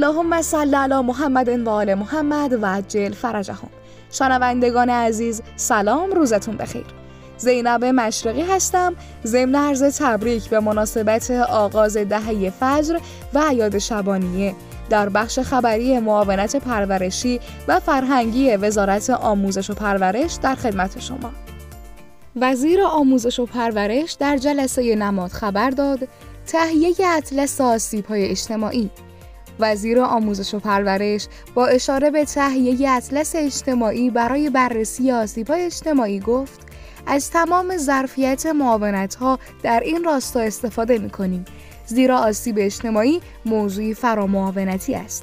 اللهم صل علی محمد و آل محمد و عجل فرجهم. شنوندگان عزیز سلام، روزتون بخیر. زینب مشرقی هستم. ضمن عرض تبریک به مناسبت آغاز دهه فجر و اعیاد شبانیه در بخش خبری معاونت پرورشی و فرهنگی وزارت آموزش و پرورش در خدمت شما. وزیر آموزش و پرورش در جلسه نماد خبر داد تهیه اطلس آسیب‌های اجتماعی. وزیر آموزش و پرورش با اشاره به تهیه اطلس اجتماعی برای بررسی آسیب‌های اجتماعی گفت از تمام ظرفیت معاونت‌ها در این راستا استفاده می‌کنیم، زیرا آسیب اجتماعی موضوعی فرامعاونتی است.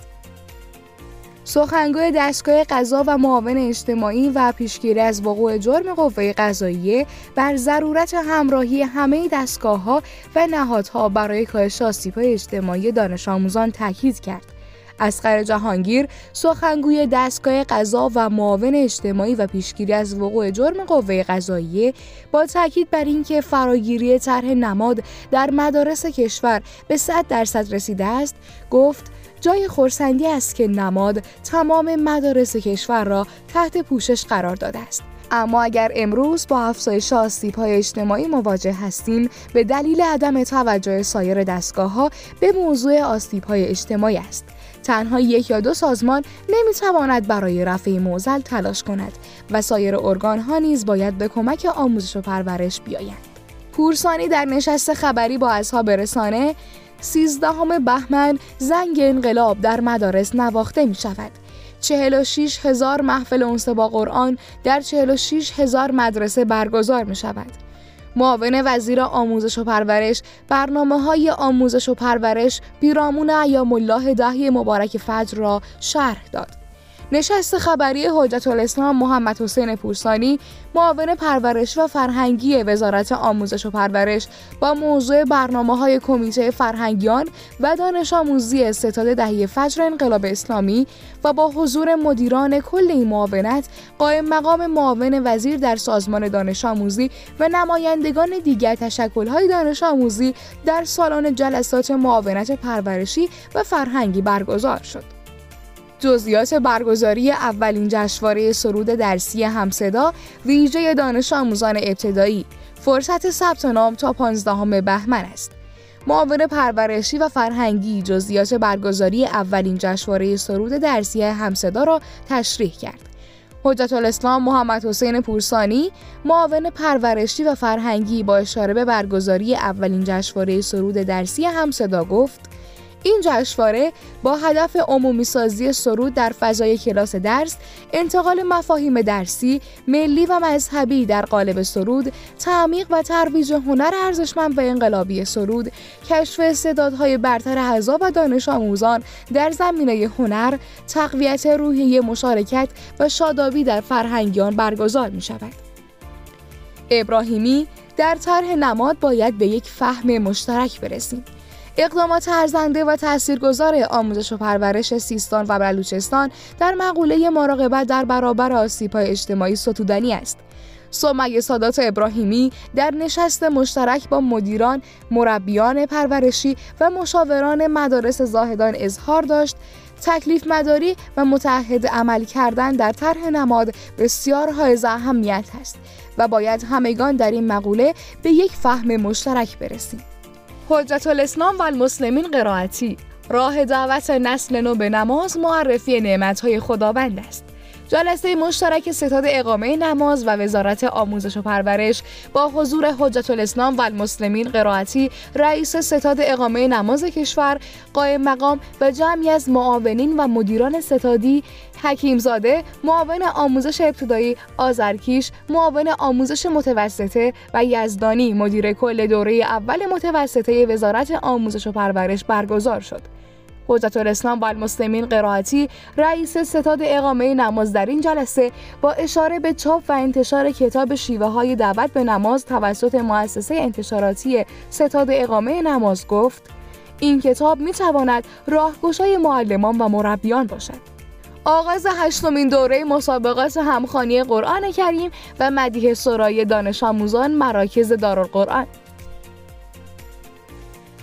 سخنگوی دستگاه قضا و معاون اجتماعی و پیشگیری از وقوع جرم قوه قضاییه بر ضرورت همراهی همه دستگاه‌ها و نهادها برای کاهش آسیب‌های اجتماعی دانش آموزان تاکید کرد. اصغر جهانگیر، سخنگوی دستگاه قضا و معاون اجتماعی و پیشگیری از وقوع جرم قوه قضاییه، با تاکید بر اینکه فراگیری طرح نماد در مدارس کشور به 100% رسیده است، گفت جای خرسندی است که نماد تمام مدارس کشور را تحت پوشش قرار داده است. اما اگر امروز با افزایش آسیب‌های اجتماعی مواجه هستیم، به دلیل عدم توجه سایر دستگاه‌ها به موضوع آسیب‌های اجتماعی است. تنها یک یا دو سازمان نمی‌تواند برای رفع معضل تلاش کند و سایر ارگان‌ها نیز باید به کمک آموزش و پرورش بیایند. پورسانی در نشست خبری با اصحاب رسانه 13 بهمن زنگ انقلاب در مدارس نواخته می شود. 46,000 محفل انس با قرآن در 46,000 مدرسه برگزار می شود. معاون وزیر آموزش و پرورش برنامه‌های آموزش و پرورش پیرامون ایام الله دهه مبارک فجر را شرح داد. نشست خبری حجت الاسلام محمد حسین پورسانی، معاون پرورش و فرهنگی وزارت آموزش و پرورش، با موضوع برنامه‌های کمیته فرهنگیان و دانش آموزی ستاد دهه فجر انقلاب اسلامی و با حضور مدیران کل این معاونت، قائم مقام معاون وزیر در سازمان دانش آموزی و نمایندگان دیگر تشکل‌های دانش آموزی در سالن جلسات معاونت پرورشی و فرهنگی برگزار شد. جزئیات برگزاری اولین جشنواره سرود درسی همصدا ویژه دانش آموزان ابتدایی. فرصت ثبت نام تا 15 بهمن است. معاون پرورشی و فرهنگی جزئیات برگزاری اولین جشنواره سرود درسی همصدا را تشریح کرد. حجت الاسلام محمد حسین پورسانی، معاون پرورشی و فرهنگی، با اشاره به برگزاری اولین جشنواره سرود درسی همصدا گفت این جشنواره با هدف عمومی سازی سرود در فضای کلاس درس، انتقال مفاهیم درسی، ملی و مذهبی در قالب سرود، تعمیق و ترویج هنر ارزشمند و انقلابی سرود، کشف استعدادهای برتر اعضا و دانش آموزان در زمینه هنر، تقویت روحیه مشارکت و شادابی در فرهنگیان برگزار می شود. ابراهیمی، در طرح نماد باید به یک فهم مشترک برسیم. اقدامات ارزنده و تاثیرگذار آموزش و پرورش سیستان و بلوچستان در مقوله مراقبت در برابر آسیب‌های اجتماعی ستودنی است. سمیه سادات ابراهیمی در نشست مشترک با مدیران، مربیان پرورشی و مشاوران مدارس زاهدان اظهار داشت تکلیف مداری و متعهد عمل کردن در طرح نماد بسیار حائز اهمیت است و باید همگان در این مقوله به یک فهم مشترک برسیم. حجت الاسلام و المسلمین قرائتی، راه دعوت نسل نو به نماز معرفی نعمت‌های خداوند است. جلسه مشترک ستاد اقامه نماز و وزارت آموزش و پرورش با حضور حجت الاسلام و المسلمین قرائتی، رئیس ستاد اقامه نماز کشور، قائم مقام و جمعی از معاونین و مدیران ستادی، حکیمزاده، معاون آموزش ابتدایی، آذرکیش، معاون آموزش متوسطه و یزدانی، مدیر کل دوره اول متوسطه وزارت آموزش و پرورش برگزار شد. حجت الاسلام و المسلمین قرائتی، رئیس ستاد اقامه نماز، در این جلسه با اشاره به چاپ و انتشار کتاب شیوه‌های دعوت به نماز توسط مؤسسه انتشاراتی ستاد اقامه نماز گفت این کتاب می‌تواند راهگشای معلمان و مربیان باشد. آغاز 8مین دوره مسابقات همخوانی قرآن کریم و مدیح سرای دانش آموزان مراکز دارالقرآن.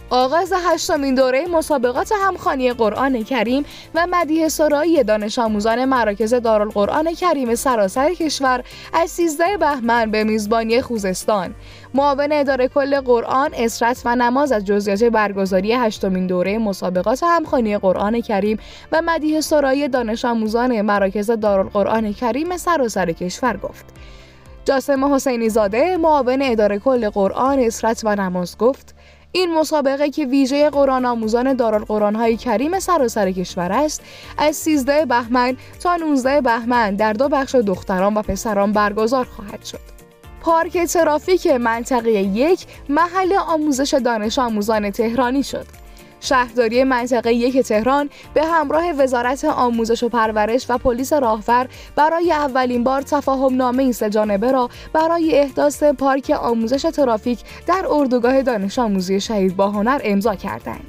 آغاز 8مین دوره مسابقات همخوانی قرآن کریم و مدیح سرایی دانش آموزان مراکز دارالقرآن کریم سراسر کشور از 13 بهمن به میزبانی خوزستان. معاون اداره کل قرآن، اسرت و نماز از جزئیات برگزاری 8مین دوره مسابقات همخوانی قرآن کریم و مدیح سرایی دانش آموزان مراکز دارالقرآن کریم سراسر کشور گفت. جاسم حسینی زاده، معاون اداره کل قرآن، اسرت و نماز گفت: این مسابقه که ویژه قرآن آموزان دارالقرآن‌های کریم سراسر کشور است، از 13 بهمن تا 19 بهمن در 2 بخش دختران و پسران برگزار خواهد شد. پارک ترافیک منطقه 1 محل آموزش دانش آموزان تهرانی شد. شهرداری منطقه 1 تهران به همراه وزارت آموزش و پرورش و پلیس راهور برای اولین بار تفاهمنامه 3 جانبه را برای احداث پارک آموزش ترافیک در اردوگاه دانش آموزی شهید باهنر امضا کردند.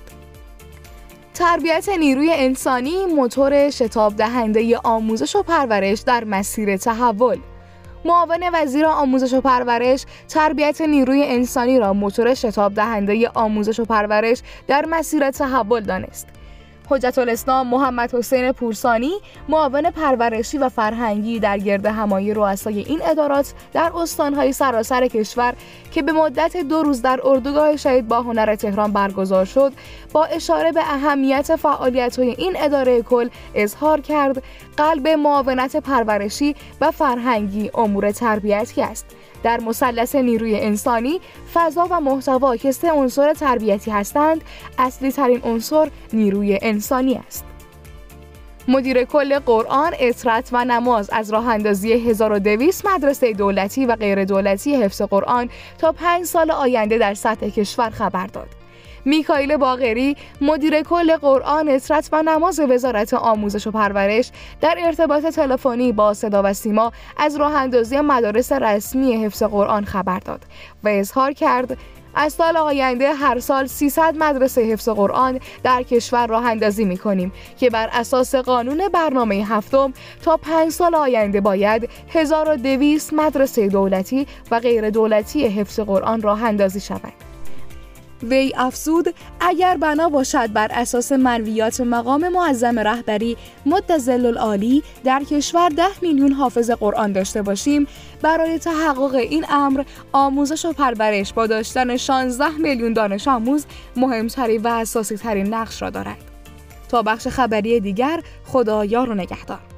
تربیت نیروی انسانی موتور شتاب دهنده آموزش و پرورش در مسیر تحول. معاون وزیر آموزش و پرورش تربیت نیروی انسانی را موتور شتاب دهنده آموزش و پرورش در مسیر تحول دانست. حجت الاسلام محمد حسین پورسانی، معاون پرورشی و فرهنگی در گردهمایی رؤسای این ادارات در استان‌های سراسر کشور که به مدت 2 روز در اردوگاه شهید باهنر تهران برگزار شد، با اشاره به اهمیت فعالیت‌های این اداره کل اظهار کرد قلب معاونت پرورشی و فرهنگی امور تربیتی است. در مثلث نیروی انسانی، فضا و محتوا که 3 عنصر تربیتی هستند، اصلی ترین عنصر نیروی انسانی است. مدیر کل قرآن، اسرت و نماز از راه اندازی 1200 مدرسه دولتی و غیر دولتی حفظ قرآن تا 5 سال آینده در سطح کشور خبر داد. میکائیل باقری، مدیر کل قرآن، اسرت و نماز وزارت آموزش و پرورش، در ارتباط تلفنی با صدا و سیما از راه اندازی مدارس رسمی حفظ قرآن خبر داد و اظهار کرد از سال آینده هر سال 300 مدرسه حفظ قرآن در کشور راه اندازی می‌کنیم که بر اساس قانون برنامه 7 تا 5 سال آینده باید 1200 مدرسه دولتی و غیر دولتی حفظ قرآن راه اندازی شود. وی افزود اگر بنا باشد بر اساس منویات مقام معظم رهبری مدظل العالی در کشور 10 میلیون حافظ قرآن داشته باشیم، برای تحقق این امر آموزش و پرورش با داشتن 16 میلیون دانش آموز مهمترین و اساسی ترین نقش را دارد. تا بخش خبری دیگر، خدا یار و نگهدار.